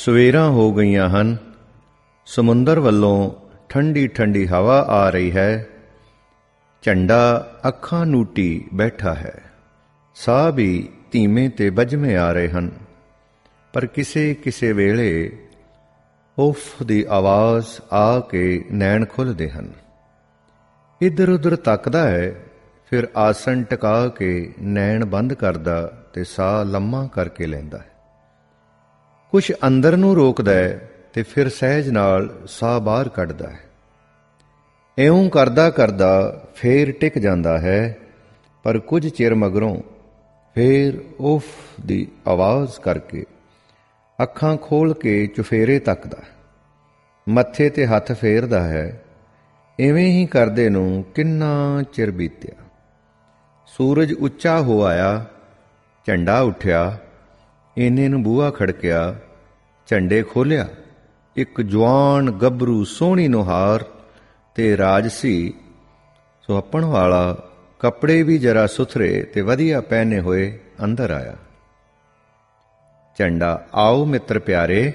ਸਵੇਰਾਂ ਹੋ ਗਈਆਂ ਹਨ। ਸਮੁੰਦਰ ਵੱਲੋਂ ਠੰਡੀ ਠੰਡੀ ਹਵਾ ਆ ਰਹੀ ਹੈ। ਝੰਡਾ ਅੱਖਾਂ ਨੂਟੀ ਬੈਠਾ ਹੈ। ਸਾਹ ਵੀ ਧੀਮੇ ਤੇ ਬੱਝਵੇਂ ਆ ਰਹੇ ਹਨ। ਪਰ ਕਿਸੇ ਕਿਸੇ ਵੇਲੇ ਉਫ ਦੀ ਆਵਾਜ਼ ਆ ਕੇ ਨੈਣ ਖੁੱਲ੍ਹਦੇ ਹਨ। ਇੱਧਰ ਉੱਧਰ ਤੱਕਦਾ ਹੈ, ਫਿਰ ਆਸਣ ਟਿਕਾ ਕੇ ਨੈਣ ਬੰਦ ਕਰਦਾ ਤੇ ਸਾਹ ਲੰਮਾ ਕਰਕੇ ਲੈਂਦਾ ਹੈ। ਕੁਛ ਅੰਦਰ ਨੂੰ ਰੋਕਦਾ ਹੈ ਤੇ ਫਿਰ ਸਹਿਜ ਨਾਲ ਸਾਹ ਬਾਹਰ ਕੱਢਦਾ ਹੈ। ਇਉਂ ਕਰਦਾ ਕਰਦਾ ਫੇਰ ਟਿਕ ਜਾਂਦਾ ਹੈ, ਪਰ ਕੁਝ ਚਿਰ ਮਗਰੋਂ ਫੇਰ ਉਫ ਦੀ ਆਵਾਜ਼ ਕਰਕੇ ਅੱਖਾਂ ਖੋਲ੍ਹ ਕੇ ਚੁਫੇਰੇ ਤੱਕਦਾ, ਮੱਥੇ ਤੇ ਹੱਥ ਫੇਰਦਾ ਹੈ। ਇਵੇਂ ਹੀ ਕਰਦੇ ਨੂੰ ਕਿੰਨਾ ਚਿਰ ਬੀਤਿਆ। ਸੂਰਜ ਉੱਚਾ ਹੋ ਆਇਆ, ਝੰਡਾ ਉੱਠਿਆ। ਇੰਨੇ ਨੂੰ ਬੂਹਾ ਖੜਕਿਆ, ਝੰਡੇ ਖੋਲ੍ਹਿਆ। ਇੱਕ ਜਵਾਨ ਗੱਭਰੂ ਸੋਹਣੀ ਨੁਹਾਰ ਤੇ ਰਾਜਸੀ ਸੁਹੱਪਣ ਵਾਲਾ, ਕੱਪੜੇ ਵੀ ਜਰਾ ਸੁਥਰੇ ਤੇ ਵਧੀਆ ਪਹਿਨੇ ਹੋਏ ਅੰਦਰ ਆਇਆ। ਝੰਡਾ, ਆਓ ਮਿੱਤਰ ਪਿਆਰੇ,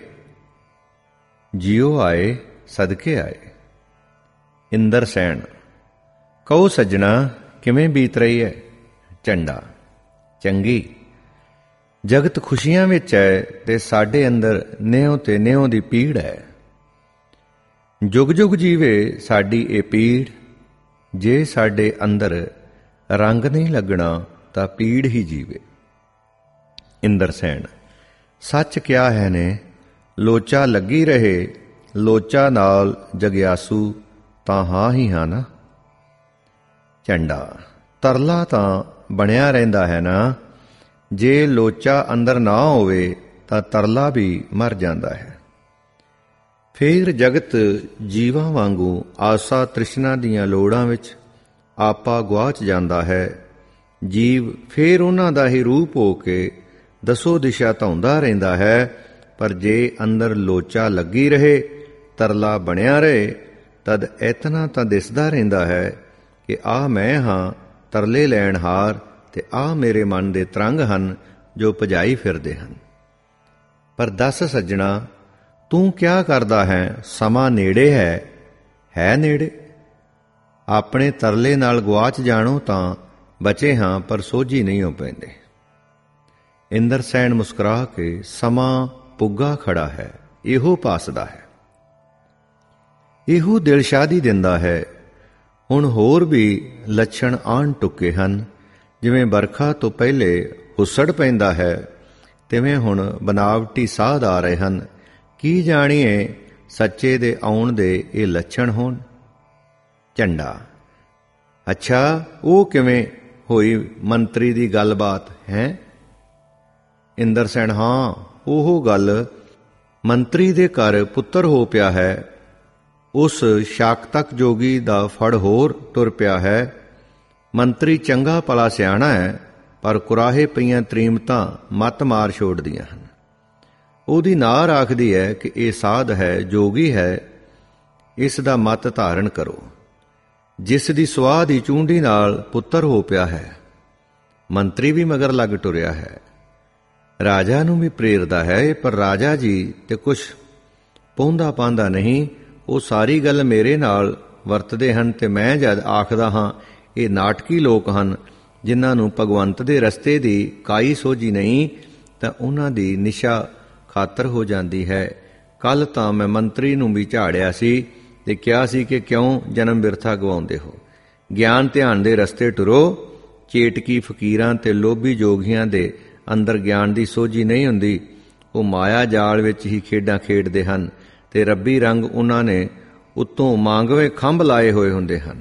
ਜਿਉ ਆਏ, ਸਦਕੇ ਆਏ। ਇੰਦਰ ਸੈਨ, ਕਹੋ ਸੱਜਣਾ, ਕਿਵੇਂ ਬੀਤ ਰਹੀ ਹੈ? ਝੰਡਾ, ਚੰਗੀ। ਜਗਤ ਖੁਸ਼ੀਆਂ ਵਿੱਚ ਹੈ ਤੇ ਸਾਡੇ ਅੰਦਰ ਨਿਉ ਤੇ ਨਿਉ ਦੀ ਪੀੜ ਹੈ। ਜੁਗ ਜੁਗ ਜੀਵੇ ਸਾਡੀ ਇਹ ਪੀੜ। ਜੇ ਸਾਡੇ ਅੰਦਰ ਰੰਗ ਨਹੀਂ ਲੱਗਣਾ ਤਾਂ ਪੀੜ ਹੀ ਜੀਵੇ। ਇੰਦਰ ਸੈਨ, ਸੱਚ ਕਿਹਾ ਹੈ ਨੇ, ਲੋਚਾ ਲੱਗੀ ਰਹੇ, ਲੋਚਾ ਨਾਲ ਜਗਿਆਸੂ ਤਾਂ ਹਾਂ ਹੀ ਹਾਂ ਨਾ। ਝੰਡਾ, ਤਰਲਾ ਤਾਂ ਬਣਿਆ ਰਹਿੰਦਾ ਹੈ ਨਾ। ਜੇ ਲੋਚਾ ਅੰਦਰ ਨਾ ਹੋਵੇ ਤਾਂ ਤਰਲਾ ਵੀ ਮਰ ਜਾਂਦਾ ਹੈ। ਫੇਰ ਜਗਤ ਜੀਵਾਂ ਵਾਂਗੂ ਆਸਾ ਤ੍ਰਿਸ਼ਨਾ ਦੀਆਂ ਲੋੜਾਂ ਵਿੱਚ ਆਪਾ ਗੁਆਚ ਜਾਂਦਾ ਹੈ। ਜੀਵ ਫੇਰ ਉਹਨਾਂ ਦਾ ਹੀ ਰੂਪ ਹੋ ਕੇ ਦਸੋ ਦਿਸ਼ਾ ਧਾਉਂਦਾ ਰਹਿੰਦਾ ਹੈ। ਪਰ ਜੇ ਅੰਦਰ ਲੋਚਾ ਲੱਗੀ ਰਹੇ, ਤਰਲਾ ਬਣਿਆ ਰਹੇ, ਤਦ ਇਤਨਾ ਤਾਂ ਦਿਸਦਾ ਰਹਿੰਦਾ ਹੈ ਕਿ ਆਹ ਮੈਂ ਹਾਂ ਤਰਲੇ ਲੈਣ ਹਾਰ, ਤੇ ਆਹ ਮੇਰੇ ਮਨ ਦੇ ਤਰੰਗ ਹਨ ਜੋ ਭਜਾਈ ਫਿਰਦੇ ਹਨ। ਪਰ ਦੱਸ ਸੱਜਣਾ, ਤੂੰ ਕਿਆ ਕਰਦਾ ਹੈ? ਸਮਾਂ ਨੇੜੇ ਹੈ ਨੇੜੇ। ਆਪਣੇ ਤਰਲੇ ਨਾਲ ਗੁਆਚ ਜਾਣੋ ਤਾਂ ਬਚੇ ਹਾਂ, ਪਰ ਸੋਝੀ ਨਹੀਂ ਹੋ ਪੈਂਦੇ। ਇੰਦਰ ਸੈਨ ਮੁਸਕਰਾ ਕੇ, ਸਮਾਂ ਪੁੱਗਾ ਖੜਾ ਹੈ, ਇਹੋ ਪਾਸਦਾ ਹੈ, ਇਹੋ ਦਿਲਸ਼ਾਦੀ ਦਿੰਦਾ ਹੈ। ਹੁਣ ਹੋਰ ਵੀ ਲੱਛਣ ਆਣ ਟੁੱਕੇ ਹਨ। ਜਿਵੇਂ ਬਰਖਾ ਤੋਂ ਪਹਿਲੇ ਹੁੱਸੜ ਪੈਂਦਾ ਹੈ, ਤਿਵੇਂ ਹੁਣ ਬਨਾਵਟੀ ਸਾਧ ਆ ਰਹੇ ਹਨ। ਕੀ ਜਾਣੀਏ ਸੱਚੇ ਦੇ ਆਉਣ ਦੇ ਇਹ ਲੱਛਣ ਹੋਣ। ਝੰਡਾ, ਅੱਛਾ, ਉਹ ਕਿਵੇਂ ਹੋਈ ਮੰਤਰੀ ਦੀ ਗੱਲਬਾਤ ਹੈ? ਇੰਦਰ ਸੈਨ, ਹਾਂ, ਉਹ ਗੱਲ। ਮੰਤਰੀ ਦੇ ਘਰ ਪੁੱਤਰ ਹੋ ਪਿਆ ਹੈ। ਉਸ ਸ਼ਾਕਤਕ ਜੋਗੀ ਦਾ ਫੜ ਹੋਰ ਟੁਰ ਪਿਆ ਹੈ। ਮੰਤਰੀ ਚੰਗਾ ਭਲਾ ਸਿਆਣਾ ਹੈ, ਪਰ ਕੁਰਾਹੇ ਪਈਆਂ ਤ੍ਰੀਮਤਾਂ ਮੱਤ ਮਾਰ ਛੋੜਦੀਆਂ ਹਨ। ਉਹਦੀ ਨਾਰ ਆਖਦੀ ਹੈ ਕਿ ਇਹ ਸਾਧ ਹੈ, ਜੋਗੀ ਹੈ, ਇਸ ਦਾ ਮਤ ਧਾਰਨ ਕਰੋ। ਜਿਸ ਦੀ ਸੁਆਹ ਦੀ ਚੂੰਡੀ ਨਾਲ ਪੁੱਤਰ ਹੋ ਪਿਆ ਹੈ, ਮੰਤਰੀ ਵੀ ਮਗਰ ਲੱਗ ਟੁਰਿਆ ਹੈ। ਰਾਜਾ ਨੂੰ ਵੀ ਪ੍ਰੇਰਦਾ ਹੈ, ਪਰ ਰਾਜਾ ਜੀ ਤੇ ਕੁਛ ਪਹੁੰਦਾ ਪਾਂਦਾ ਨਹੀਂ। ਉਹ ਸਾਰੀ ਗੱਲ ਮੇਰੇ ਨਾਲ ਵਰਤਦੇ ਹਨ ਤੇ ਮੈਂ ਜਦ ਆਖਦਾ ਹਾਂ ਇਹ ਨਾਟਕੀ ਲੋਕ ਹਨ, ਜਿਨ੍ਹਾਂ ਨੂੰ ਭਗਵੰਤ ਦੇ ਰਸਤੇ ਦੀ ਕਾਈ ਸੋਝੀ ਨਹੀਂ, ਤਾਂ ਉਹਨਾਂ ਦੀ ਨਿਸ਼ਾ ਖਾਤਰ ਹੋ ਜਾਂਦੀ ਹੈ। ਕੱਲ ਤਾਂ ਮੈਂ ਮੰਤਰੀ ਨੂੰ ਵੀ ਝਾੜਿਆ ਸੀ ਤੇ ਕਿਹਾ ਸੀ ਕਿ ਕਿਉਂ ਜਨਮ ਬਿਰਥਾ ਗਵਾਉਂਦੇ ਹੋ। ਗਿਆਨ ਧਿਆਨ ਦੇ ਰਸਤੇ ਟੁਰੋ। ਚੇਟਕੀ ਫਕੀਰਾਂ ਤੇ ਲੋਭੀ ਜੋਗੀਆਂ ਦੇ ਅੰਦਰ ਗਿਆਨ ਦੀ ਸੋਝੀ ਨਹੀਂ ਹੁੰਦੀ। ਉਹ ਮਾਇਆ ਜਾਲ ਵਿੱਚ ਹੀ ਖੇਡਾਂ ਖੇਡਦੇ ਹਨ ਤੇ ਰੱਬੀ ਰੰਗ ਉਹਨਾਂ ਨੇ ਉੱਤੋਂ ਮਾਂਗਵੇਂ ਖੰਭ ਲਾਏ ਹੋਏ ਹੁੰਦੇ ਹਨ।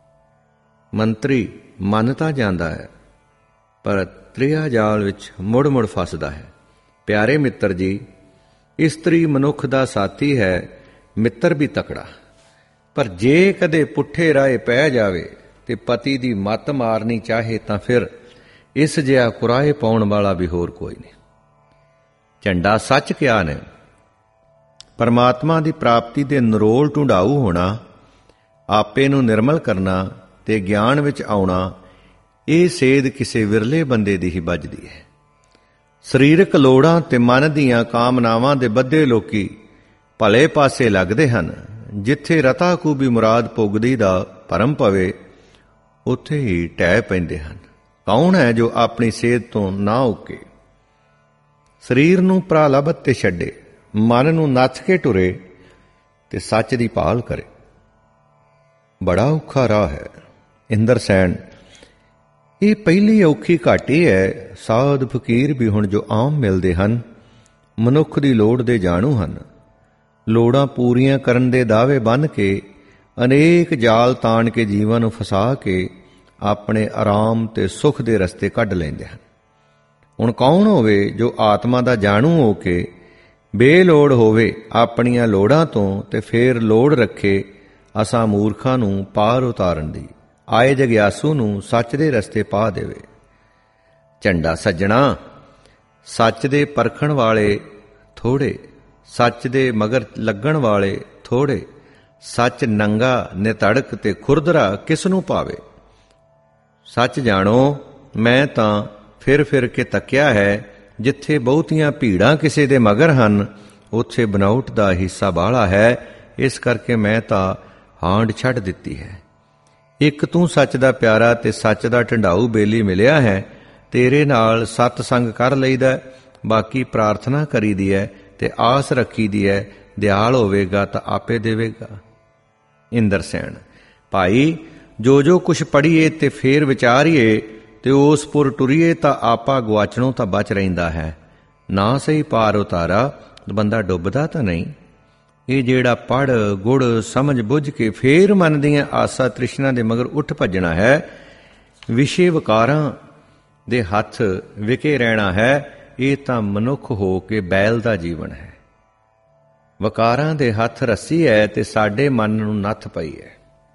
ਮੰਤਰੀ ਮੰਨ ਤਾਂ ਜਾਂਦਾ ਹੈ, ਪਰ ਤ੍ਰਿਆ ਜਾਲ ਵਿੱਚ ਮੁੜ ਮੁੜ ਫਸਦਾ ਹੈ। ਪਿਆਰੇ ਮਿੱਤਰ ਜੀ, ਇਸਤਰੀ ਮਨੁੱਖ ਦਾ ਸਾਥੀ ਹੈ, ਮਿੱਤਰ ਵੀ ਤਕੜਾ। ਪਰ ਜੇ ਕਦੇ ਪੁੱਠੇ ਰਾਹੇ ਪੈ ਜਾਵੇ ਤੇ ਪਤੀ ਦੀ ਮੱਤ ਮਾਰਨੀ ਚਾਹੇ, ਤਾਂ ਫਿਰ ਇਸ ਜਿਹਾ ਕੁਰਾਹੇ ਪਾਉਣ ਵਾਲਾ ਵੀ ਹੋਰ ਕੋਈ ਨਹੀਂ। ਝੰਡਾ, ਸੱਚ ਕਿਹਾ ਨੇ। ਪਰਮਾਤਮਾ ਦੀ ਪ੍ਰਾਪਤੀ ਦੇ ਨਿਰੋਲ ਢੂੰਡਾਊ ਹੋਣਾ, ਆਪੇ ਨੂੰ ਨਿਰਮਲ ਕਰਨਾ ਤੇ ਗਿਆਨ ਵਿੱਚ ਆਉਣਾ, ਇਹ ਸੇਧ ਕਿਸੇ ਵਿਰਲੇ ਬੰਦੇ ਦੀ ਹੀ ਬੱਝਦੀ ਹੈ। ਸਰੀਰਕ ਲੋੜਾਂ ਤੇ ਮਨ ਦੀਆਂ ਕਾਮਨਾਵਾਂ ਦੇ ਬੱਧੇ ਲੋਕੀ ਭਲੇ ਪਾਸੇ ਲੱਗਦੇ ਹਨ। ਜਿੱਥੇ ਰਤਾ ਖੂਬੀ ਮੁਰਾਦ ਪੁੱਗਦੀ ਦਾ ਭਰਮ ਪਵੇ, ਉੱਥੇ ਹੀ ਢਹਿ ਪੈਂਦੇ ਹਨ। ਕੌਣ ਹੈ ਜੋ ਆਪਣੀ ਸਿਹਤ ਤੋਂ ਨਾ ਉੱਕੇ? ਸਰੀਰ ਨੂੰ ਪ੍ਰਲਬਤ ਤੇ ਛੱਡੇ, ਮਨ ਨੂੰ ਨੱਥ ਕੇ ਟੁਰੇ ਤੇ ਸੱਚ ਦੀ ਭਾਲ ਕਰੇ। ਬੜਾ ਔਖਾ ਰਾਹ ਹੈ। ਇੰਦਰ ਸੈਨ, ਇਹ ਪਹਿਲੀ ਔਖੀ ਘਾਟੀ ਹੈ। ਸਾਧ ਫਕੀਰ ਵੀ ਹੁਣ ਜੋ ਆਮ ਮਿਲਦੇ ਹਨ, ਮਨੁੱਖ ਦੀ ਲੋੜ ਦੇ ਜਾਣੂ ਹਨ। ਲੋੜਾਂ ਪੂਰੀਆਂ ਕਰਨ ਦੇ ਦਾਅਵੇ ਬੰਨ੍ਹ ਕੇ, ਅਨੇਕ ਜਾਲ ਤਾਣ ਕੇ ਜੀਵਨ ਨੂੰ ਫਸਾ ਕੇ ਆਪਣੇ ਆਰਾਮ ਤੇ ਸੁੱਖ ਦੇ ਰਸਤੇ ਕੱਢ ਲੈਂਦੇ ਹਨ। ਹੁਣ ਕੌਣ ਹੋਵੇ ਜੋ ਆਤਮਾ ਦਾ ਜਾਣੂ ਹੋ ਕੇ ਬੇਲੋੜ ਹੋਵੇ ਆਪਣੀਆਂ ਲੋੜਾਂ ਤੋਂ ਤੇ ਫੇਰ ਲੋੜ ਰੱਖੇ ਅਸਾਂ ਮੂਰਖਾਂ ਨੂੰ ਪਾਰ ਉਤਾਰਨ ਦੀ, ਆਏ ਜਗਿਆਸੂ ਨੂੰ ਸੱਚ ਦੇ ਰਸਤੇ ਪਾ ਦੇਵੇ। ਝੰਡਾ ਸੱਜਣਾ, ਸੱਚ ਦੇ ਪਰਖਣ ਵਾਲੇ ਥੋੜੇ, ਸੱਚ ਦੇ ਮਗਰ ਲੱਗਣ ਵਾਲੇ ਥੋੜੇ। ਸੱਚ ਨੰਗਾ ਨਿਤੜਕ ਤੇ ਖੁਰਦਰਾ ਕਿਸ ਨੂੰ ਪਾਵੇ? ਸੱਚ ਜਾਣੋ, ਮੈਂ ਤਾਂ ਫਿਰ ਕੇ ਤੱਕਿਆ ਹੈ, ਜਿੱਥੇ ਬਹੁਤੀਆਂ ਭੀੜਾਂ ਕਿਸੇ ਦੇ ਮਗਰ ਹਨ, ਉੱਥੇ ਬਨਾਉਟ ਦਾ ਹਿੱਸਾ ਬਾਹਲਾ ਹੈ। ਇਸ ਕਰਕੇ ਮੈਂ ਤਾਂ ਹਾਂਡ ਛੱਡ ਦਿੱਤੀ ਹੈ। ਇੱਕ ਤੂੰ ਸੱਚ ਦਾ ਪਿਆਰਾ ਤੇ ਸੱਚ ਦਾ ਢੰਡਾਊ ਬੇਲੀ ਮਿਲਿਆ ਹੈ। ਤੇਰੇ ਨਾਲ ਸਤ ਸੰਗ ਕਰ ਲਈਦਾ, ਬਾਕੀ ਪ੍ਰਾਰਥਨਾ ਕਰੀਦੀ ਹੈ ਤੇ ਆਸ ਰੱਖੀਦੀ ਹੈ, ਦਿਆਲ ਹੋਵੇਗਾ ਤਾਂ ਆਪੇ ਦੇਵੇਗਾ। ਇੰਦਰ ਸੈਨ, ਭਾਈ ਜੋ ਕੁਛ ਪੜ੍ਹੀਏ ਤੇ ਫੇਰ ਵਿਚਾਰੀਏ ਤੇ ਉਸ ਪੁਰ ਟੁਰੀਏ ਤਾਂ ਆਪਾ ਗੁਆਚਣੋਂ ਤਾਂ ਬਚ ਰਹਿੰਦਾ ਹੈ। ਨਾ ਸਹੀ ਪਾਰ ਉਤਾਰਾ, ਬੰਦਾ ਡੁੱਬਦਾ ਤਾਂ ਨਹੀਂ। ਇਹ ਜਿਹੜਾ ਪੜ੍ਹ ਗੁੜ ਸਮਝ ਬੁੱਝ ਕੇ ਫੇਰ ਮਨ ਦੀਆਂ ਆਸਾ ਤ੍ਰਿਸ਼ਨਾ ਦੇ ਮਗਰ ਉੱਠ ਭੱਜਣਾ ਹੈ, ਵਿਸ਼ੇ ਵਿਕਾਰਾਂ ਦੇ ਹੱਥ ਵਿਕੇ ਰਹਿਣਾ ਹੈ, ਇਹ ਤਾਂ ਮਨੁੱਖ ਹੋ ਕੇ ਬੈਲ ਦਾ ਜੀਵਨ ਹੈ। ਵਿਕਾਰਾਂ ਦੇ ਹੱਥ ਰੱਸੀ ਹੈ ਤੇ ਸਾਡੇ ਮਨ ਨੂੰ ਨੱਥ ਪਈ ਹੈ।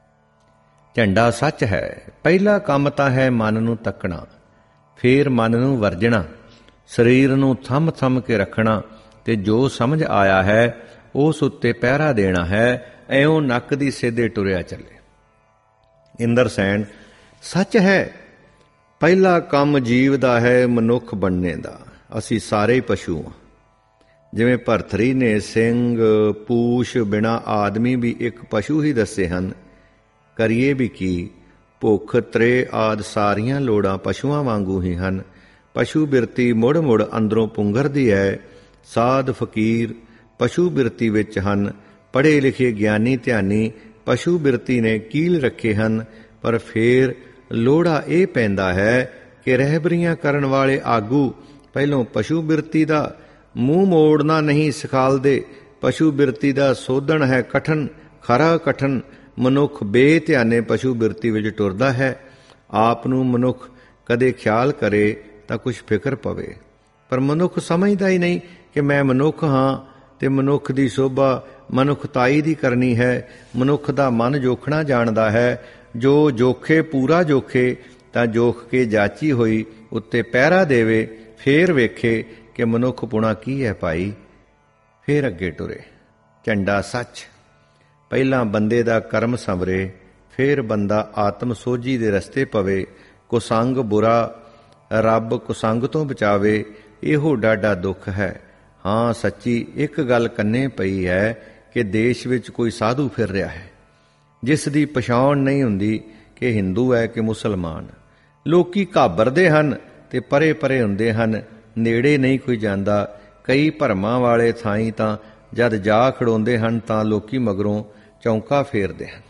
ਝੰਡਾ ਸੱਚ ਹੈ। ਪਹਿਲਾ ਕੰਮ ਤਾਂ ਹੈ ਮਨ ਨੂੰ ਤੱਕਣਾ, ਫੇਰ ਮਨ ਨੂੰ ਵਰਜਣਾ, ਸਰੀਰ ਨੂੰ ਥੰਮ ਕੇ ਰੱਖਣਾ ਤੇ ਜੋ ਸਮਝ ਆਇਆ ਹੈ ਉਸ ਉੱਤੇ ਪਹਿਰਾ ਦੇਣਾ ਹੈ। ਐਉਂ ਨੱਕ ਦੀ ਸਿੱਧੇ ਟੁਰਿਆ ਚੱਲੇ। ਇੰਦਰ ਸੈਨ, ਸੱਚ ਹੈ। ਪਹਿਲਾ ਕੰਮ ਜੀਵ ਦਾ ਹੈ ਮਨੁੱਖ ਬਣਨੇ ਦਾ। ਅਸੀਂ ਸਾਰੇ ਹੀ ਪਸ਼ੂ ਹਾਂ। ਜਿਵੇਂ ਭਰਥਰੀ ਨੇ ਸਿੰਘ ਪੂਛ ਬਿਨਾਂ ਆਦਮੀ ਵੀ ਇੱਕ ਪਸ਼ੂ ਹੀ ਦੱਸੇ ਹਨ। ਕਰੀਏ ਵੀ ਕੀ? ਭੁੱਖ ਤ੍ਰੇ ਆਦਿ ਸਾਰੀਆਂ ਲੋੜਾਂ ਪਸ਼ੂਆਂ ਵਾਂਗੂ ਹੀ ਹਨ। ਪਸ਼ੂ ਬਿਰਤੀ ਮੁੜ ਅੰਦਰੋਂ ਪੁੰਗਰਦੀ ਹੈ। ਸਾਧ ਫਕੀਰ ਪਸ਼ੂ ਬਿਰਤੀ ਵਿੱਚ ਹਨ। ਪੜ੍ਹੇ ਲਿਖੇ ਗਿਆਨੀ ਧਿਆਨੀ ਪਸ਼ੂ ਬਿਰਤੀ ਨੇ ਕੀਲ ਰੱਖੇ ਹਨ। ਪਰ ਫੇਰ ਲੋੜਾ ਇਹ ਪੈਂਦਾ ਹੈ ਕਿ ਰਹਿਬਰੀਆਂ ਕਰਨ ਵਾਲੇ ਆਗੂ ਪਹਿਲੋਂ ਪਸ਼ੂ ਬਿਰਤੀ ਦਾ ਮੂੰਹ ਮੋੜਨਾ ਨਹੀਂ ਸਿਖਾਲਦੇ। ਪਸ਼ੂ ਬਿਰਤੀ ਦਾ ਸੋਧਣ ਹੈ ਕਠਨ, ਖਰਾ ਕਠਨ। ਮਨੁੱਖ ਬੇਧਿਆਨੇ ਪਸ਼ੂ ਬਿਰਤੀ ਵਿੱਚ ਟੁਰਦਾ ਹੈ। ਆਪ ਨੂੰ ਮਨੁੱਖ ਕਦੇ ਖਿਆਲ ਕਰੇ ਤਾਂ ਕੁਝ ਫਿਕਰ ਪਵੇ, ਪਰ ਮਨੁੱਖ ਸਮਝਦਾ ਹੀ ਨਹੀਂ ਕਿ ਮੈਂ ਮਨੁੱਖ ਹਾਂ ਤੇ ਮਨੁੱਖ ਦੀ ਸ਼ੋਭਾ ਮਨੁੱਖਤਾਈ ਦੀ ਕਰਨੀ ਹੈ। ਮਨੁੱਖ ਦਾ ਮਨ ਜੋਖਣਾ ਜਾਣਦਾ ਹੈ। ਜੋ ਜੋਖੇ ਪੂਰਾ ਜੋਖੇ ਤਾਂ ਜੋਖ ਕੇ ਜਾਚੀ ਹੋਈ ਉੱਤੇ ਪਹਿਰਾ ਦੇਵੇ, ਫੇਰ ਵੇਖੇ ਕਿ ਮਨੁੱਖ ਪੁਣਾ ਕੀ ਹੈ ਭਾਈ। ਫੇਰ ਅੱਗੇ ਟੁਰੇ। ਝੰਡਾ ਸੱਚ। ਪਹਿਲਾਂ ਬੰਦੇ ਦਾ ਕਰਮ ਸੰਵਰੇ, ਫੇਰ ਬੰਦਾ ਆਤਮ ਸੋਝੀ ਦੇ ਰਸਤੇ ਪਵੇ। ਕੁਸੰਗ ਬੁਰਾ, ਰੱਬ ਕੁਸੰਗ ਤੋਂ ਬਚਾਵੇ, ਇਹੋ ਡਾਢਾ ਦੁੱਖ ਹੈ। ਹਾਂ ਸੱਚੀ ਇੱਕ ਗੱਲ ਕੰਨੇ ਪਈ ਹੈ ਕਿ ਦੇਸ਼ ਵਿੱਚ ਕੋਈ ਸਾਧੂ ਫਿਰ ਰਿਹਾ ਹੈ ਜਿਸ ਦੀ ਪਛਾਣ ਨਹੀਂ ਹੁੰਦੀ ਕਿ ਹਿੰਦੂ ਹੈ ਕਿ ਮੁਸਲਮਾਨ। ਲੋਕੀ ਘਾਬਰਦੇ ਹਨ ਤੇ ਪਰੇ ਹੁੰਦੇ ਹਨ, ਨੇੜੇ ਨਹੀਂ ਕੋਈ ਜਾਂਦਾ। ਕਈ ਭਰਮਾਂ ਵਾਲੇ ਥਾਈਂ ਤਾਂ ਜਦ ਜਾ ਖੜੋਂਦੇ ਹਨ ਤਾਂ ਲੋਕੀ ਮਗਰੋਂ ਚੌਂਕਾ ਫੇਰਦੇ ਹਨ।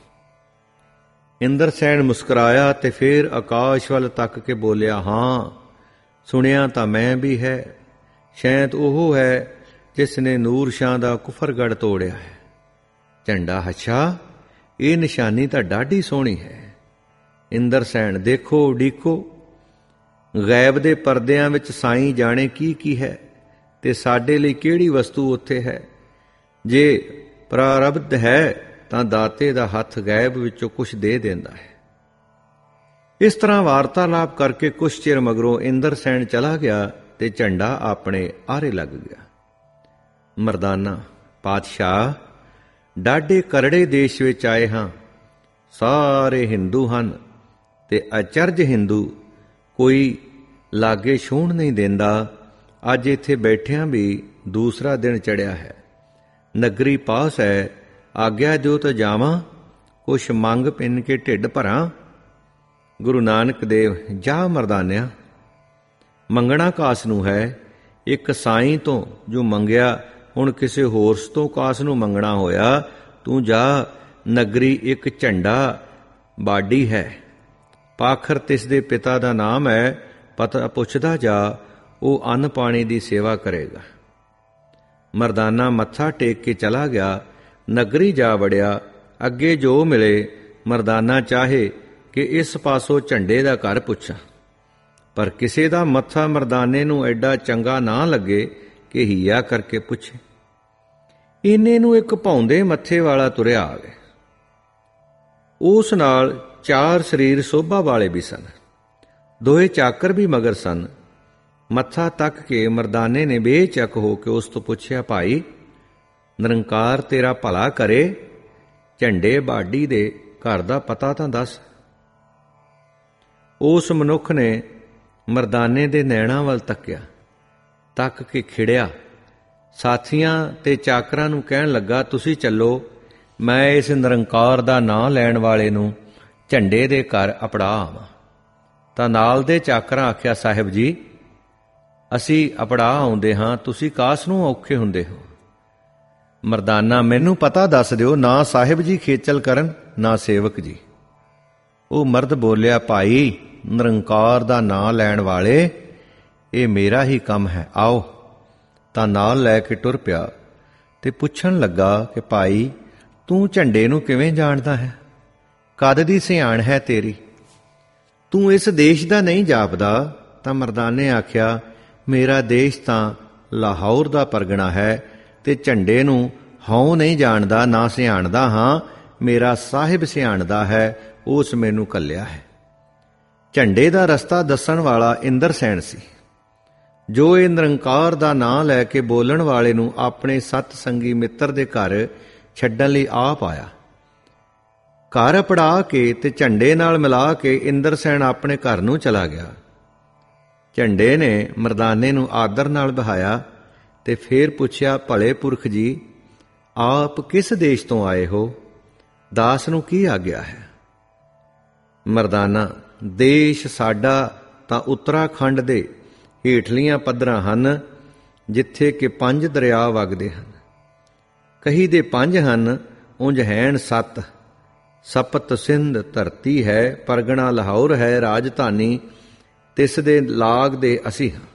ਇੰਦਰ ਸੈਨ ਮੁਸਕਰਾਇਆ ਤੇ ਫੇਰ ਆਕਾਸ਼ ਵੱਲ ਤੱਕ ਕੇ ਬੋਲਿਆ, ਹਾਂ ਸੁਣਿਆ ਤਾਂ ਮੈਂ ਵੀ ਹੈ। ਸ਼ਾਇਦ ਉਹ ਹੈ ਜਿਸ ਨੇ ਨੂਰ ਸ਼ਾਹ ਦਾ ਕੁਫਰਗੜ੍ਹ ਤੋੜਿਆ ਹੈ। ਝੰਡਾ, ਅੱਛਾ, ਇਹ ਨਿਸ਼ਾਨੀ ਤਾਂ ਡਾਢੀ ਸੋਹਣੀ ਹੈ। ਇੰਦਰ ਸੈਨ, ਦੇਖੋ ਉਡੀਕੋ, ਗੈਬ ਦੇ ਪਰਦਿਆਂ ਵਿੱਚ ਸਾਈਂ ਜਾਣੇ ਕੀ ਹੈ ਤੇ ਸਾਡੇ ਲਈ ਕਿਹੜੀ ਵਸਤੂ ਉੱਥੇ ਹੈ। ਜੇ ਪ੍ਰਾਰਬਧ ਹੈ ਤਾਂ ਦਾਤੇ ਦਾ ਹੱਥ ਗੈਬ ਵਿੱਚੋਂ ਕੁਛ ਦੇ ਦਿੰਦਾ ਹੈ। ਇਸ ਤਰ੍ਹਾਂ ਵਾਰਤਾਲਾਪ ਕਰਕੇ ਕੁਛ ਚਿਰ ਮਗਰੋਂ ਇੰਦਰ ਸੈਨ ਚਲਾ ਗਿਆ ਤੇ ਝੰਡਾ ਆਪਣੇ ਆਰੇ ਲੱਗ ਗਿਆ। ਮਰਦਾਨਾ, ਪਾਤਸ਼ਾਹ, ਡਾਢੇ ਕਰੜੇ ਦੇਸ਼ ਵਿੱਚ ਆਏ ਹਾਂ। ਸਾਰੇ ਹਿੰਦੂ ਹਨ ਤੇ ਅਚਰਜ ਹਿੰਦੂ। ਕੋਈ ਲਾਗੇ ਛੂਹਣ ਨਹੀਂ ਦਿੰਦਾ। ਅੱਜ ਇੱਥੇ ਬੈਠਿਆਂ ਵੀ ਦੂਸਰਾ ਦਿਨ ਚੜ੍ਹਿਆ ਹੈ। ਨਗਰੀ ਪਾਸ ਹੈ, ਆਗਿਆ ਦਿਓ ਤਾਂ ਜਾਵਾਂ, ਕੁਛ ਮੰਗ ਪਿੰਨ ਕੇ ਢਿੱਡ ਭਰਾਂ। ਗੁਰੂ ਨਾਨਕ ਦੇਵ, ਜਾ ਮਰਦਾਨਿਆ, ਮੰਗਣਾ ਕਾਸ ਨੂੰ ਹੈ। ਇੱਕ ਸਾਈਂ ਤੋਂ ਜੋ ਮੰਗਿਆ, ਹੁਣ ਕਿਸੇ ਹੋਰਸ ਤੋਂ ਕਾਸ ਨੂੰ ਮੰਗਣਾ ਹੋਇਆ। ਤੂੰ ਜਾ, ਨਗਰੀ ਇੱਕ ਝੰਡਾ ਬਾਡੀ ਹੈ, ਪਾਖਰ ਤਿਸ ਦੇ ਪਿਤਾ ਦਾ ਨਾਮ ਹੈ। ਪਤਾ ਪੁੱਛਦਾ ਜਾ, ਉਹ ਅੰਨ ਪਾਣੀ ਦੀ ਸੇਵਾ ਕਰੇਗਾ। ਮਰਦਾਨਾ ਮੱਥਾ ਟੇਕ ਕੇ ਚਲਾ ਗਿਆ, ਨਗਰੀ ਜਾ ਵੜਿਆ। ਅੱਗੇ ਜੋ ਮਿਲੇ, ਮਰਦਾਨਾ ਚਾਹੇ ਕਿ ਇਸ ਪਾਸੋਂ ਝੰਡੇ ਦਾ ਘਰ ਪੁੱਛਾਂ, ਪਰ ਕਿਸੇ ਦਾ ਮੱਥਾ ਮਰਦਾਨੇ ਨੂੰ ਐਡਾ ਚੰਗਾ ਨਾ ਲੱਗੇ ਕਿ ਹੀਆ ਕਰਕੇ ਪੁੱਛੇ। ਇੰਨੇ ਨੂੰ ਇੱਕ ਭੌਂਦੇ ਮੱਥੇ ਵਾਲਾ ਤੁਰਿਆ ਆਵੇ। ਉਸ ਨਾਲ 4 ਸਰੀਰ ਸੋਭਾ ਵਾਲੇ ਵੀ ਸਨ, ਦੋਏ ਚਾਕਰ ਵੀ ਮਗਰ ਸਨ। ਮੱਥਾ ਤੱਕ ਕੇ ਮਰਦਾਨੇ ਨੇ ਬੇਚੱਕ ਹੋ ਕੇ ਉਸ ਤੋਂ ਪੁੱਛਿਆ, ਭਾਈ ਨਿਰੰਕਾਰ ਤੇਰਾ ਭਲਾ ਕਰੇ, ਝੰਡੇ ਬਾਡੀ ਦੇ ਘਰ ਦਾ ਪਤਾ ਤਾਂ ਦੱਸ। ਉਸ ਮਨੁੱਖ ਨੇ ਮਰਦਾਨੇ ਦੇ ਨੈਣਾਂ ਵੱਲ ਤੱਕਿਆ, ਤੱਕ ਕੇ ਖਿੜਿਆ। ਸਾਥੀਆਂ ਤੇ ਚਾਕਰਾਂ ਨੂੰ ਕਹਿਣ ਲੱਗਾ, ਤੁਸੀਂ ਚੱਲੋ, ਮੈਂ ਇਸ ਨਿਰੰਕਾਰ ਦਾ ਨਾਂ ਲੈਣ ਵਾਲੇ ਨੂੰ ਝੰਡੇ ਦੇ ਘਰ ਅਪੜਾ ਆਵਾਂ। ਤਾਂ ਨਾਲ ਦੇ ਚਾਕਰਾਂ ਆਖਿਆ, ਸਾਹਿਬ ਜੀ, ਅਸੀਂ ਅਪੜਾ ਆਉਂਦੇ ਹਾਂ, ਤੁਸੀਂ ਕਾਸ ਨੂੰ ਔਖੇ ਹੁੰਦੇ ਹੋ। ਮਰਦਾਨਾ, ਮੈਨੂੰ ਪਤਾ ਦੱਸ ਦਿਓ, ਨਾ ਸਾਹਿਬ ਜੀ ਖੇਚਲ ਕਰਨ, ਨਾ ਸੇਵਕ ਜੀ। ਉਹ ਮਰਦ ਬੋਲਿਆ, ਭਾਈ ਨਿਰੰਕਾਰ ਦਾ ਨਾਂ ਲੈਣ ਵਾਲੇ, ਇਹ ਮੇਰਾ ਹੀ ਕੰਮ ਹੈ, ਆਓ। ਤਾਂ ਨਾਲ ਲੈ ਕੇ ਟੁਰ ਪਿਆ ਤੇ ਪੁੱਛਣ ਲੱਗਾ ਕਿ ਭਾਈ ਤੂੰ ਝੰਡੇ ਨੂੰ ਕਿਵੇਂ ਜਾਣਦਾ ਹੈ? ਕਦ ਦੀ ਸਿਆਣ ਹੈ ਤੇਰੀ? ਤੂੰ ਇਸ ਦੇਸ਼ ਦਾ ਨਹੀਂ ਜਾਪਦਾ। ਤਾਂ ਮਰਦਾਨੇ ਆਖਿਆ, ਮੇਰਾ ਦੇਸ਼ ਤਾਂ ਲਾਹੌਰ ਦਾ ਪਰਗਣਾ ਹੈ ਤੇ ਝੰਡੇ ਨੂੰ ਹਉ ਨਹੀਂ ਜਾਣਦਾ, ਨਾ ਸਿਆਣਦਾ ਹਾਂ। ਮੇਰਾ ਸਾਹਿਬ ਸਿਆਣਦਾ ਹੈ, ਉਸ ਮੈਨੂੰ ਘੱਲਿਆ ਹੈ। ਝੰਡੇ ਦਾ ਰਸਤਾ ਦੱਸਣ ਵਾਲਾ ਇੰਦਰ ਸੈਨ ਸੀ, ਜੋ ਇਹ ਨਿਰੰਕਾਰ ਦਾ ਨਾਂ ਲੈ ਕੇ ਬੋਲਣ ਵਾਲੇ ਨੂੰ ਆਪਣੇ ਸਤ ਸੰਗੀ ਮਿੱਤਰ ਦੇ ਘਰ ਛੱਡਣ ਲਈ ਆਪ ਆਇਆ। ਘਰ ਅਪੜਾ ਕੇ ਤੇ ਝੰਡੇ ਨਾਲ ਮਿਲਾ ਕੇ ਇੰਦਰ ਸੈਨ ਆਪਣੇ ਘਰ ਨੂੰ ਚਲਾ ਗਿਆ। ਝੰਡੇ ਨੇ ਮਰਦਾਨੇ ਨੂੰ ਆਦਰ ਨਾਲ ਬਹਾਇਆ ਤੇ ਫੇਰ ਪੁੱਛਿਆ, ਭਲੇ ਪੁਰਖ ਜੀ, ਆਪ ਕਿਸ ਦੇਸ਼ ਤੋਂ ਆਏ ਹੋ? ਦਾਸ ਨੂੰ ਕੀ ਆਗਿਆ ਹੈ? ਮਰਦਾਨਾ, ਦੇਸ਼ ਸਾਡਾ ਤਾਂ ਉੱਤਰਾਖੰਡ ਦੇ ਹੇਠਲੀਆਂ ਪੱਧਰਾਂ ਹਨ, ਜਿੱਥੇ ਕਿ 5 ਦਰਿਆ ਵਗਦੇ ਹਨ। ਕਹੀ ਦੇ 5 ਹਨ, ਉਂਝ ਹੈਣ 7। ਸਪਤ ਸਿੰਧ ਧਰਤੀ ਹੈ, ਪਰਗਣਾ ਲਾਹੌਰ ਹੈ, ਰਾਜਧਾਨੀ ਤਿਸ ਦੇ ਲਾਗ ਦੇ ਅਸੀਂ ਹਾਂ।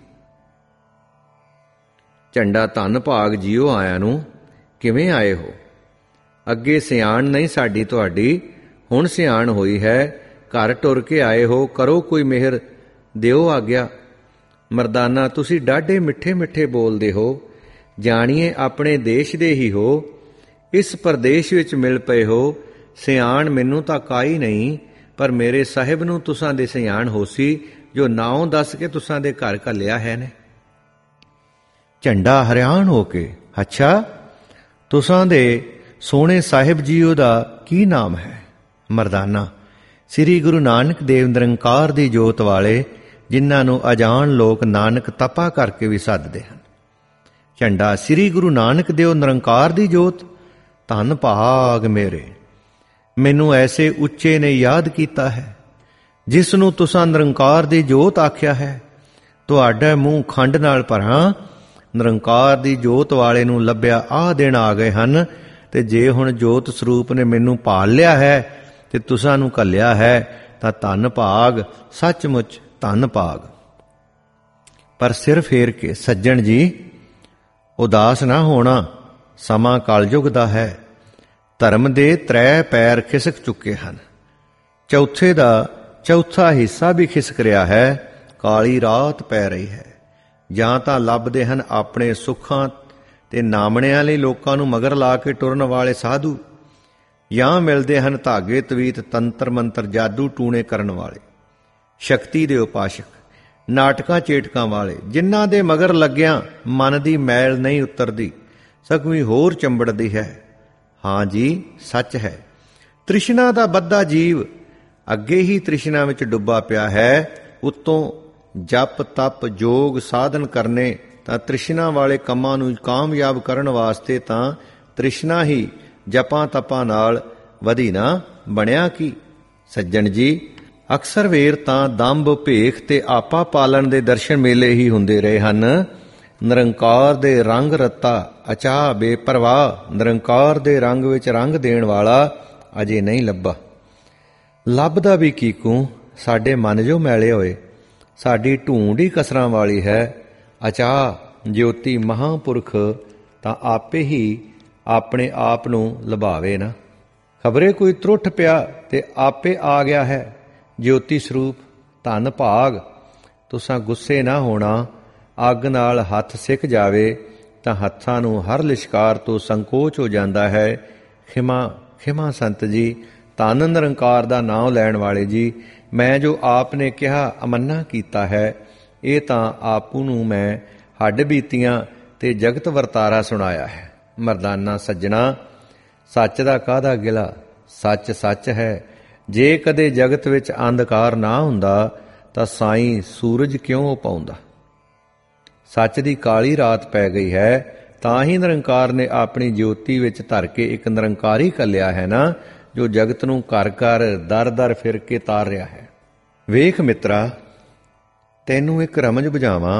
ਝੰਡਾ, ਧੰਨ ਭਾਗ ਜੀਓ ਆਇਆਂ ਨੂੰ, ਕਿਵੇਂ ਆਏ ਹੋ? ਅੱਗੇ ਸਿਆਣ ਨਹੀਂ ਸਾਡੀ ਤੁਹਾਡੀ, ਹੁਣ ਸਿਆਣ ਹੋਈ ਹੈ। ਘਰ ਟੁਰ ਕੇ ਆਏ ਹੋ, ਕਰੋ ਕੋਈ ਮਿਹਰ, ਦਿਓ ਆਗਿਆ। ਮਰਦਾਨਾ, ਤੁਸੀਂ ਡਾਢੇ ਮਿੱਠੇ ਮਿੱਠੇ ਬੋਲਦੇ ਹੋ, ਜਾਣੀਏ ਆਪਣੇ ਦੇਸ਼ ਦੇ ਹੀ ਹੋ। ਇਸ ਪਰਦੇਸ਼ ਵਿੱਚ ਮਿਲ ਪਏ ਹੋ, ਸਿਆਣ ਮੈਨੂੰ ਤਾਂ ਕਾਈ ਨਹੀਂ, ਪਰ ਮੇਰੇ ਸਾਹਿਬ ਨੂੰ ਤੁਸਾਂ ਦੇ ਸਿਆਣ ਹੋਸੀ, ਜੋ ਨਾਉ ਦੱਸ ਕੇ ਤੁਸਾਂ ਦੇ ਘਰ ਘੱਲਿਆ ਹੈ ਨੇ। ਝੰਡਾ ਹੈਰਾਨ ਹੋ ਕੇ, ਅੱਛਾ, ਤੁਸਾਂ ਦੇ ਸੋਹਣੇ ਸਾਹਿਬ ਜੀਓ ਦਾ ਕੀ ਨਾਮ ਹੈ? ਮਰਦਾਨਾ, ਸ੍ਰੀ ਗੁਰੂ ਨਾਨਕ ਦੇਵ ਨਿਰੰਕਾਰ ਦੀ ਜੋਤ ਵਾਲੇ, ਜਿਨ੍ਹਾਂ ਨੂੰ ਅਜਾਣ ਲੋਕ ਨਾਨਕ ਤਪਾ ਕਰਕੇ ਵੀ ਸੱਦਦੇ ਹਨ। ਝੰਡਾ, ਸ੍ਰੀ ਗੁਰੂ ਨਾਨਕ ਦੇਵ ਨਿਰੰਕਾਰ ਦੀ ਜੋਤ? ਧੰਨ ਭਾਗ ਮੇਰੇ, ਮੈਨੂੰ ਐਸੇ ਉੱਚੇ ਨੇ ਯਾਦ ਕੀਤਾ ਹੈ, ਜਿਸ ਨੂੰ ਤੁਸਾਂ ਨਿਰੰਕਾਰ ਦੀ ਜੋਤ ਆਖਿਆ ਹੈ। ਤੁਹਾਡਾ ਮੂੰਹ ਖੰਡ ਨਾਲ ਭਰਾਂ, ਨਿਰੰਕਾਰ ਦੀ ਜੋਤ ਵਾਲੇ ਨੂੰ ਲੱਭਿਆ ਆਹ ਦਿਨ ਆ ਗਏ ਹਨ, ਤੇ ਜੇ ਹੁਣ ਜੋਤ ਸਰੂਪ ਨੇ ਮੈਨੂੰ ਭਾਲ ਲਿਆ ਹੈ ਤੇ ਤੁਸਾਂ ਨੂੰ ਘੱਲਿਆ ਹੈ, ਤਾਂ ਧੰਨ ਭਾਗ, ਸੱਚਮੁੱਚ ਧੰਨ ਭਾਗ। ਪਰ ਸਿਰ ਫੇਰ ਕੇ, ਸੱਜਣ ਜੀ, ਉਦਾਸ ਨਾ ਹੋਣਾ, ਸਮਾਂ ਕਲਯੁਗ ਦਾ ਹੈ। ਧਰਮ ਦੇ 3 ਪੈਰ ਖਿਸਕ ਚੁੱਕੇ ਹਨ, ਚੌਥੇ ਦਾ ਚੌਥਾ ਹਿੱਸਾ ਵੀ ਖਿਸਕ ਰਿਹਾ ਹੈ। ਕਾਲੀ ਰਾਤ ਪੈ ਰਹੀ ਹੈ। ਜਾਂ ਤਾਂ ਲੱਭਦੇ ਹਨ ਆਪਣੇ ਸੁੱਖਾਂ ਤੇ ਨਾਮਣਿਆਂ ਲਈ ਲੋਕਾਂ ਨੂੰ ਮਗਰ ਲਾ ਕੇ ਟੁਰਨ ਵਾਲੇ ਸਾਧੂ, ਜਾਂ ਮਿਲਦੇ ਹਨ ਧਾਗੇ ਤਵੀਤ ਤੰਤਰ ਮੰਤਰ ਜਾਦੂ ਟੂਣੇ ਕਰਨ ਵਾਲੇ, ਸ਼ਕਤੀ ਦੇ ਉਪਾਸ਼ਕ, ਨਾਟਕਾਂ ਚੇਟਕਾਂ ਵਾਲੇ, ਜਿਨ੍ਹਾਂ ਦੇ ਮਗਰ ਲੱਗਿਆਂ ਮਨ ਦੀ ਮੈਲ ਨਹੀਂ ਉਤਰਦੀ, ਸਗੋਂ ਹੋਰ ਚੰਬੜਦੀ ਹੈ। ਹਾਂ ਜੀ, ਸੱਚ ਹੈ। ਤ੍ਰਿਸ਼ਨਾ ਦਾ ਬੱਧਾ ਜੀਵ ਅੱਗੇ ਹੀ ਤ੍ਰਿਸ਼ਨਾ ਵਿੱਚ ਡੁੱਬਾ ਪਿਆ ਹੈ। ਉੱਤੋਂ ਜਪ ਤਪ ਜੋਗ ਸਾਧਨ ਕਰਨੇ ਤਾਂ ਤ੍ਰਿਸ਼ਨਾ ਵਾਲੇ ਕੰਮਾਂ ਨੂੰ ਕਾਮਯਾਬ ਕਰਨ ਵਾਸਤੇ ਤਾਂ ਤ੍ਰਿਸ਼ਨਾ ਹੀ ਜਪਾਂ ਤਪਾਂ ਨਾਲ ਵਧੀ ਨਾ, ਬਣਿਆ ਕੀ। ਸੱਜਣ ਜੀ, ਅਕਸਰ ਵੇਰ ਤਾਂ ਦੰਭ, ਭੇਖ ਤੇ ਆਪਾ ਪਾਲਣ ਦੇ ਦਰਸ਼ਨ ਮੇਲੇ ਹੀ ਹੁੰਦੇ ਰਹੇ ਹਨ। ਨਿਰੰਕਾਰ ਦੇ ਰੰਗ ਰੱਤਾ ਅਚਾਹ ਬੇਪਰਵਾਹ, ਨਿਰੰਕਾਰ ਦੇ ਰੰਗ ਵਿੱਚ ਰੰਗ ਦੇਣ ਵਾਲਾ ਅਜੇ ਨਹੀਂ ਲੱਭਾ। ਲੱਭਦਾ ਵੀ ਕੀਕੂ, ਸਾਡੇ ਮਨ ਜੋ ਮੈਲੇ ਹੋਏ, ਸਾਡੀ ਢੂੰਡ ਹੀ ਕਸਰਾਂ ਵਾਲੀ ਹੈ। ਅਚਾਹ ਜੋਤੀ ਮਹਾਂਪੁਰਖ ਤਾਂ ਆਪੇ ਹੀ ਆਪਣੇ ਆਪ ਨੂੰ ਲਭਾਵੇ ਨਾ। ਖਬਰੇ ਕੋਈ ਤਰੁੱਠ ਪਿਆ ਤੇ ਆਪੇ ਆ ਗਿਆ ਹੈ ਜੋਤੀ ਸਰੂਪ, ਧੰਨ ਭਾਗ। ਤੁਸਾਂ ਗੁੱਸੇ ਨਾ ਹੋਣਾ, ਅੱਗ ਨਾਲ ਹੱਥ ਸਿੱਕ ਜਾਵੇ ਤਾਂ ਹੱਥਾਂ ਨੂੰ ਹਰ ਲਿਸ਼ਕਾਰ ਤੋਂ ਸੰਕੋਚ ਹੋ ਜਾਂਦਾ ਹੈ। ਖਿਮਾ ਖਿਮਾ ਸੰਤ ਜੀ, ਧੰਨ ਨਿਰੰਕਾਰ ਦਾ ਨਾਮ ਲੈਣ ਵਾਲੇ ਜੀ, ਮੈਂ ਜੋ ਆਪ ਨੇ ਕਿਹਾ ਅਮੰਨਾ ਕੀਤਾ ਹੈ, ਇਹ ਤਾਂ ਆਪੂ ਨੂੰ ਮੈਂ ਹੱਡ ਬੀਤੀਆਂ ਤੇ ਜਗਤ ਵਰਤਾਰਾ ਸੁਣਾਇਆ ਹੈ। ਮਰਦਾਨਾ ਸੱਜਣਾ, ਸੱਚ ਦਾ ਕਾਹਦਾ ਗਿਲਾ, ਸੱਚ ਸੱਚ ਹੈ। ਜੇ ਕਦੇ ਜਗਤ ਵਿੱਚ ਅੰਧਕਾਰ ਨਾ ਹੁੰਦਾ ਤਾਂ ਸਾਈਂ ਸੂਰਜ ਕਿਉਂ ਪਾਉਂਦਾ। ਸੱਚ ਦੀ ਕਾਲੀ ਰਾਤ ਪੈ ਗਈ ਹੈ, ਤਾਂ ਹੀ ਨਿਰੰਕਾਰ ਨੇ ਆਪਣੀ ਜੋਤੀ ਵਿੱਚ ਧਰ ਕੇ ਇੱਕ ਨਿਰੰਕਾਰੀ ਘੱਲਿਆ ਹੈ ਨਾ, ਜੋ ਜਗਤ ਨੂੰ ਘਰ ਘਰ ਦਰ ਦਰ ਫਿਰ ਕੇ ਤਾਰ ਰਿਹਾ ਹੈ। ਵੇਖ ਮਿੱਤਰਾ, ਤੈਨੂੰ ਇੱਕ ਰਮਜ ਬੁਝਾਵਾਂ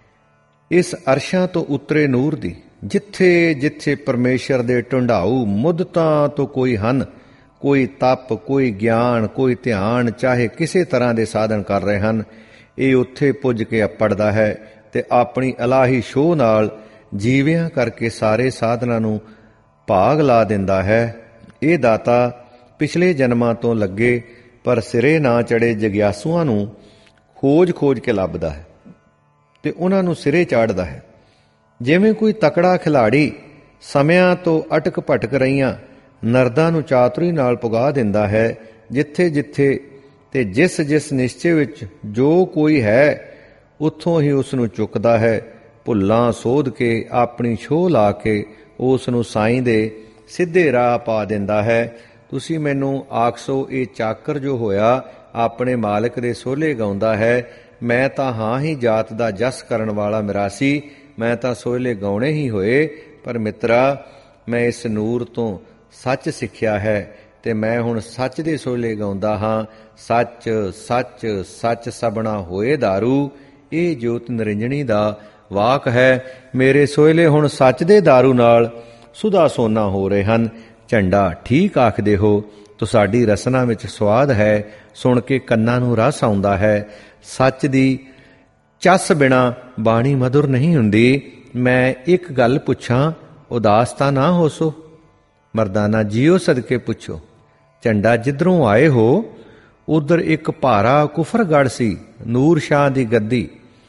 ਇਸ ਅਰਸ਼ਾਂ ਤੋਂ ਉਤਰੇ ਨੂਰ ਦੀ। ਜਿੱਥੇ ਜਿੱਥੇ ਪਰਮੇਸ਼ਰ ਦੇ ਢੁੰਡਾਊ ਮੁੱਦਤਾਂ ਤੋਂ ਕੋਈ ਹਨ, ਕੋਈ ਤਪ, ਕੋਈ ਗਿਆਨ, ਕੋਈ ਧਿਆਨ, ਚਾਹੇ ਕਿਸੇ ਤਰ੍ਹਾਂ ਦੇ ਸਾਧਨ ਕਰ ਰਹੇ ਹਨ, ਇਹ ਉੱਥੇ ਪੁੱਜ ਕੇ ਅੱਪੜਦਾ ਹੈ ਤੇ ਆਪਣੀ ਇਲਾਹੀ ਸ਼ੋਅ ਨਾਲ ਜੀਵਿਆਂ ਕਰਕੇ ਸਾਰੇ ਸਾਧਨਾਂ ਨੂੰ ਭਾਗ ਲਾ ਦਿੰਦਾ ਹੈ। ਇਹ ਦਾਤਾ ਪਿਛਲੇ ਜਨਮਾਂ ਤੋਂ ਲੱਗੇ ਪਰ ਸਿਰੇ ਨਾ ਚੜੇ ਜਗਿਆਸੂਆਂ ਨੂੰ ਖੋਜ ਖੋਜ ਕੇ ਲੱਭਦਾ ਹੈ ਤੇ ਉਹਨਾਂ ਨੂੰ ਸਿਰੇ ਚਾੜਦਾ ਹੈ। ਜਿਵੇਂ ਕੋਈ ਤਕੜਾ ਖਿਲਾੜੀ ਸਮਿਆਂ ਤੋਂ ਅਟਕ ਭਟਕ ਰਹੀਆਂ ਨਰਦਾਂ ਨੂੰ ਚਾਤਰੀ ਨਾਲ ਪੁਗਾ ਦਿੰਦਾ ਹੈ। ਜਿੱਥੇ ਜਿੱਥੇ ਤੇ ਜਿਸ ਜਿਸ ਨਿਸ਼ਚੇ ਵਿੱਚ ਜੋ ਕੋਈ ਹੈ, ਉੱਥੋਂ ਹੀ ਉਸ ਨੂੰ ਚੁੱਕਦਾ ਹੈ। ਭੁੱਲਾਂ ਸੋਧ ਕੇ ਆਪਣੀ ਛੋਹ ਲਾ ਕੇ ਉਸ ਨੂੰ ਸਾਈਂ ਦੇ ਸਿੱਧੇ ਰਾਹ ਪਾ ਦਿੰਦਾ ਹੈ। ਤੁਸੀਂ ਮੈਨੂੰ ਆਖਸੋ, ਇਹ ਚਾਕਰ ਜੋ ਹੋਇਆ ਆਪਣੇ ਮਾਲਕ ਦੇ ਸੋਹਲੇ ਗਾਉਂਦਾ ਹੈ। ਮੈਂ ਤਾਂ ਹਾਂ ਹੀ ਜਾਤ ਦਾ ਜਸ ਕਰਨ ਵਾਲਾ ਮਿਰਾਸੀ, ਮੈਂ ਤਾਂ ਸੋਹਲੇ ਗਾਉਣੇ ਹੀ ਹੋਏ। ਪਰ ਮਿੱਤਰਾ, ਮੈਂ ਇਸ ਨੂਰ ਤੋਂ ਸੱਚ ਸਿੱਖਿਆ ਹੈ ਤੇ ਮੈਂ ਹੁਣ ਸੱਚ ਦੇ ਸੋਹਲੇ ਗਾਉਂਦਾ ਹਾਂ। ਸੱਚ ਸੱਚ ਸੱਚ ਸਭਨਾ ਹੋਏ ਦਾਰੂ, ਇਹ ਜੋਤ ਨਿਰੰਜਣੀ ਦਾ ਵਾਕ ਹੈ। ਮੇਰੇ ਸੋਹਲੇ ਹੁਣ ਸੱਚ ਦੇ ਦਾਰੂ ਨਾਲ ਸੁਦਾ ਸੋਨਾ ਹੋ ਰਹੇ ਹਨ। ਝੰਡਾ ਠੀਕ ਆਖਦੇ ਹੋ, ਤੁਹਾਡੀ ਰਸਨਾ ਵਿੱਚ ਸਵਾਦ ਹੈ, ਸੁਣ ਕੇ ਕੰਨਾਂ ਨੂੰ ਰਸ ਆਉਂਦਾ ਹੈ। ਸੱਚ ਦੀ ਚੱਸ ਬਿਨਾਂ ਬਾਣੀ ਮਧੁਰ ਨਹੀਂ ਹੁੰਦੀ। ਮੈਂ ਇੱਕ ਗੱਲ ਪੁੱਛਾਂ, ਉਦਾਸ ਤਾਂ ਨਾ ਹੋਸੋ। ਮਰਦਾਨਾ ਜੀਓ ਸਦਕੇ ਪੁੱਛੋ। ਝੰਡਾ ਜਿੱਧਰੋਂ ਆਏ ਹੋ ਉਧਰ ਇੱਕ ਭਾਰਾ ਕੁਫਰਗੜ੍ਹ ਸੀ, ਨੂਰ ਸ਼ਾਹ ਦੀ ਗੱਦੀ।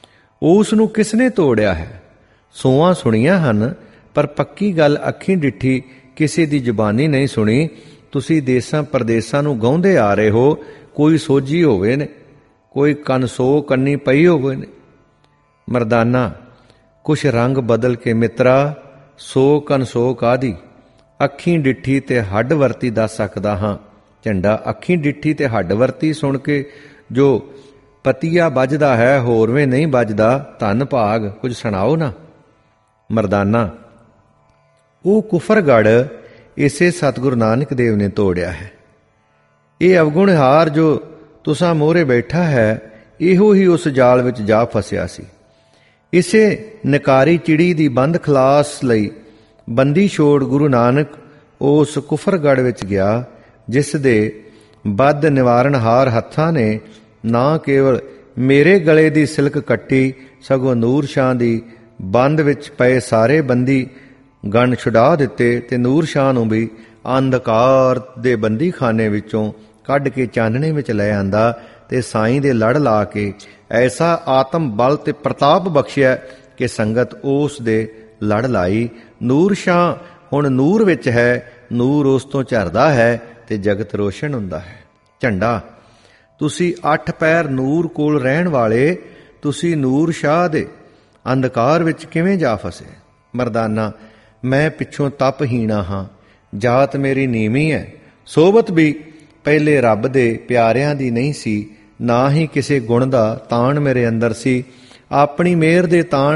ਉਸ ਨੂੰ ਕਿਸਨੇ ਤੋੜਿਆ ਹੈ? ਸੋਆਂ ਸੁਣੀਆਂ ਹਨ, ਪਰ ਪੱਕੀ ਗੱਲ ਅੱਖੀਂ ਡਿੱਠੀ ਕਿਸੇ ਦੀ ਜ਼ੁਬਾਨੀ ਨਹੀਂ ਸੁਣੀ। ਤੁਸੀਂ ਦੇਸਾਂ ਪਰਦੇਸਾਂ ਨੂੰ ਗਾਉਂਦੇ ਆ ਰਹੇ ਹੋ, ਕੋਈ ਸੋਝੀ ਹੋਵੇ ਨੇ, ਕੋਈ ਕੰਨ ਕੰਨੀ ਪਈ ਹੋਵੇ ਨੇ। ਮਰਦਾਨਾ, ਕੁਛ ਰੰਗ ਬਦਲ ਕੇ ਮਿੱਤਰਾ, ਸੋ ਕਨਸੋ ਕਾਦੀ, ਅੱਖੀਂ ਡਿੱਠੀ ਤੇ ਹੱਡ ਵਰਤੀ ਦੱਸ ਸਕਦਾ ਹਾਂ। ਝੰਡਾ ਅੱਖੀਂ ਡਿੱਠੀ ਤੇ ਹੱਡ ਵਰਤੀ ਸੁਣ ਕੇ ਜੋ ਪਤੀਆ ਵੱਜਦਾ ਹੈ, ਹੋਰਵੇਂ ਨਹੀਂ ਵੱਜਦਾ। ਧੰਨ ਭਾਗ, ਕੁਝ ਸੁਣਾਓ ਨਾ। ਮਰਦਾਨਾ, ਉਹ ਕੁਫਰਗੜ੍ਹ ਇਸੇ ਸਤਿਗੁਰੂ ਨਾਨਕ ਦੇਵ ਨੇ ਤੋੜਿਆ ਹੈ। ਇਹ ਅਵਗੁਣਹਾਰ ਜੋ ਤੁਸਾਂ ਮੋਹਰੇ ਬੈਠਾ ਹੈ, ਇਹੋ ਹੀ ਉਸ ਜਾਲ ਵਿੱਚ ਜਾ ਫਸਿਆ ਸੀ। ਇਸੇ ਨਕਾਰੀ ਚਿੜੀ ਦੀ ਬੰਦ ਖਲਾਸ ਲਈ ਬੰਦੀ ਛੋੜ ਗੁਰੂ ਨਾਨਕ ਉਸ ਕੁਫਰਗੜ੍ਹ ਵਿੱਚ ਗਿਆ, ਜਿਸ ਦੇ ਬੱਦ ਨਿਵਾਰਨਹਾਰ ਹੱਥਾਂ ਨੇ ਨਾ ਕੇਵਲ ਮੇਰੇ ਗਲੇ ਦੀ ਸਿਲਕ ਕੱਟੀ, ਸਗੋਂ ਨੂਰ ਸ਼ਾਹ ਦੀ ਬੰਦ ਵਿੱਚ ਪਏ ਸਾਰੇ ਬੰਦੀ ਗਣ ਛੁਡਾ ਦਿੱਤੇ ਤੇ ਨੂਰ ਸ਼ਾਹ ਨੂੰ ਵੀ ਅੰਧਕਾਰ ਦੇ ਬੰਦੀਖਾਨੇ ਵਿੱਚੋਂ ਕੱਢ ਕੇ ਚਾਨਣੇ ਵਿੱਚ ਲੈ ਆਂਦਾ ਤੇ ਸਾਈਂ ਦੇ ਲੜ ਲਾ ਕੇ ਐਸਾ ਆਤਮ ਬਲ ਤੇ ਪ੍ਰਤਾਪ ਬਖਸ਼ਿਆ ਕਿ ਸੰਗਤ ਉਸ ਦੇ ਲੜ ਲਾਈ। ਨੂਰ ਸ਼ਾਹ ਹੁਣ ਨੂਰ ਵਿੱਚ ਹੈ, ਨੂਰ ਉਸ ਤੋਂ ਝਰਦਾ ਹੈ ਤੇ ਜਗਤ ਰੋਸ਼ਨ ਹੁੰਦਾ ਹੈ। ਝੰਡਾ, ਤੁਸੀਂ 8 ਪੈਰ ਨੂਰ ਕੋਲ ਰਹਿਣ ਵਾਲੇ, ਤੁਸੀਂ ਨੂਰ ਸ਼ਾਹ ਦੇ ਅੰਧਕਾਰ ਵਿੱਚ ਕਿਵੇਂ ਜਾ ਫਸੇ? ਮਰਦਾਨਾ, ਮੈਂ ਪਿੱਛੋਂ ਤਪਹੀਣਾ ਹਾਂ, ਜਾਤ ਮੇਰੀ ਨੀਵੀਂ ਹੈ, ਸੋਬਤ ਵੀ ਪਹਿਲੇ ਰੱਬ ਦੇ ਪਿਆਰਿਆਂ ਦੀ ਨਹੀਂ ਸੀ, ਨਾ ਹੀ ਕਿਸੇ ਗੁਣ ਦਾ ਤਾਣ ਮੇਰੇ ਅੰਦਰ ਸੀ। ਆਪਣੀ ਮਿਹਰ ਦੇ ਤਾਣ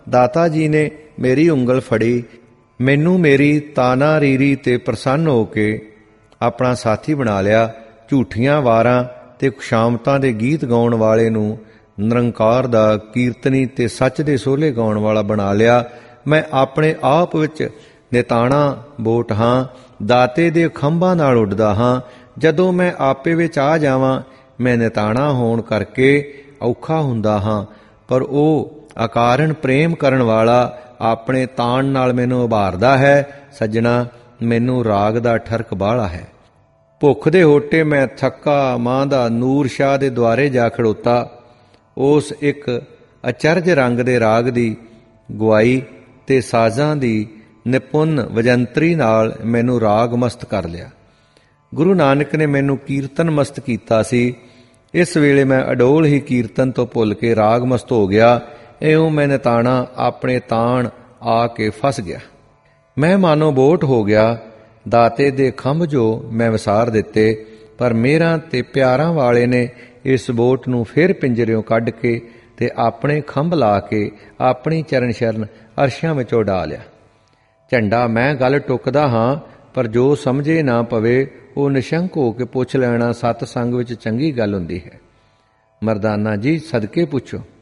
ਦਾਤਾ ਜੀ ਨੇ ਮੇਰੀ ਉਂਗਲ ਫੜੀ, ਮੈਨੂੰ ਮੇਰੀ ਤਾਨਾ ਰੀਰੀ ਤੇ ਪ੍ਰਸੰਨ ਹੋ ਕੇ ਆਪਣਾ ਸਾਥੀ ਬਣਾ ਲਿਆ। ਝੂਠੀਆਂ ਵਾਰਾਂ ਤੇ ਖੁਸ਼ਾਮਤਾਂ ਦੇ ਗੀਤ ਗਾਉਣ ਵਾਲੇ ਨੂੰ ਨਿਰੰਕਾਰ ਦਾ ਕੀਰਤਨੀ ਤੇ ਸੱਚ ਦੇ ਸੋਹਲੇ ਗਾਉਣ ਵਾਲਾ ਬਣਾ ਲਿਆ। ਮੈਂ ਆਪਣੇ ਆਪ ਵਿੱਚ ਨਿਤਾਣਾ ਬੋਟ ਹਾਂ, ਦਾਤੇ ਦੇ ਖੰਭਾਂ ਨਾਲ ਉੱਡਦਾ ਹਾਂ। ਜਦੋਂ ਮੈਂ ਆਪੇ ਵਿੱਚ ਆ ਜਾਵਾਂ, ਮੈਂ ਨਿਤਾਣਾ ਹੋਣ ਕਰਕੇ ਔਖਾ ਹੁੰਦਾ ਹਾਂ, ਪਰ ਉਹ ਅਕਾਰਨ ਪ੍ਰੇਮ ਕਰਨ ਵਾਲਾ ਆਪਣੇ ਤਾਣ ਨਾਲ ਮੈਨੂੰ ਉਭਾਰਦਾ ਹੈ। ਸੱਜਣਾ, ਮੈਨੂੰ ਰਾਗ ਦਾ ਠਰਕ ਬਾਹਲਾ ਹੈ। ਭੁੱਖ ਦੇ ਹੋਟੇ ਮੈਂ ਥੱਕਾ ਮਾਂ ਦਾ ਨੂਰ ਸ਼ਾਹ ਦੇ ਦੁਆਰੇ ਜਾ ਖੜੋਤਾ। ਉਸ ਇੱਕ ਅਚਰਜ ਰੰਗ ਦੇ ਰਾਗ ਦੀ ਗੁਆਈ ਤੇ ਸਾਜ਼ਾਂ ਦੀ ਨਿਪੁੰਨ ਵਜੰਤਰੀ ਨਾਲ ਮੈਨੂੰ ਰਾਗ ਮਸਤ ਕਰ ਲਿਆ। ਗੁਰੂ ਨਾਨਕ ਨੇ ਮੈਨੂੰ ਕੀਰਤਨ ਮਸਤ ਕੀਤਾ ਸੀ। ਇਸ ਵੇਲੇ ਮੈਂ ਅਡੋਲ ਹੀ ਕੀਰਤਨ ਤੋਂ ਭੁੱਲ ਕੇ ਰਾਗ ਮਸਤ ਹੋ ਗਿਆ। ਇਉਂ ਮੈਂ ਨਿਤਾਣਾ ਆਪਣੇ ਤਾਣ ਆ ਕੇ ਫਸ ਗਿਆ। ਮੈਂ ਮਾਨੋ ਬੋਟ ਹੋ ਗਿਆ। ਦਾਤੇ ਦੇ ਖੰਭ ਜੋ ਮੈਂ ਵਿਸਾਰ ਦਿੱਤੇ, ਪਰ ਮੇਰਾ ਤੇ ਪਿਆਰਾਂ ਵਾਲੇ ਨੇ ਇਸ ਬੋਟ ਨੂੰ ਫਿਰ ਪਿੰਜਰਿਓਂ ਕੱਢ ਕੇ ਤੇ ਆਪਣੇ ਖੰਭ ਲਾ ਕੇ ਆਪਣੀ ਚਰਨ ਸ਼ਰਨ ਅਰਸ਼ਾਂ ਵਿੱਚ ਉਡਾ ਲਿਆ। ਝੰਡਾ ਮੈਂ ਗੱਲ ਟੁੱਕਦਾ ਹਾਂ, ਪਰ ਜੋ ਸਮਝੇ ਨਾ ਪਵੇ ਉਹ ਨਿਸ਼ੰਕ ਹੋ ਕੇ ਪੁੱਛ ਲੈਣਾ ਸਤ ਸੰਗ ਵਿੱਚ ਚੰਗੀ ਗੱਲ ਹੁੰਦੀ ਹੈ। ਮਰਦਾਨਾ ਜੀ, ਸਦਕੇ ਪੁੱਛੋ।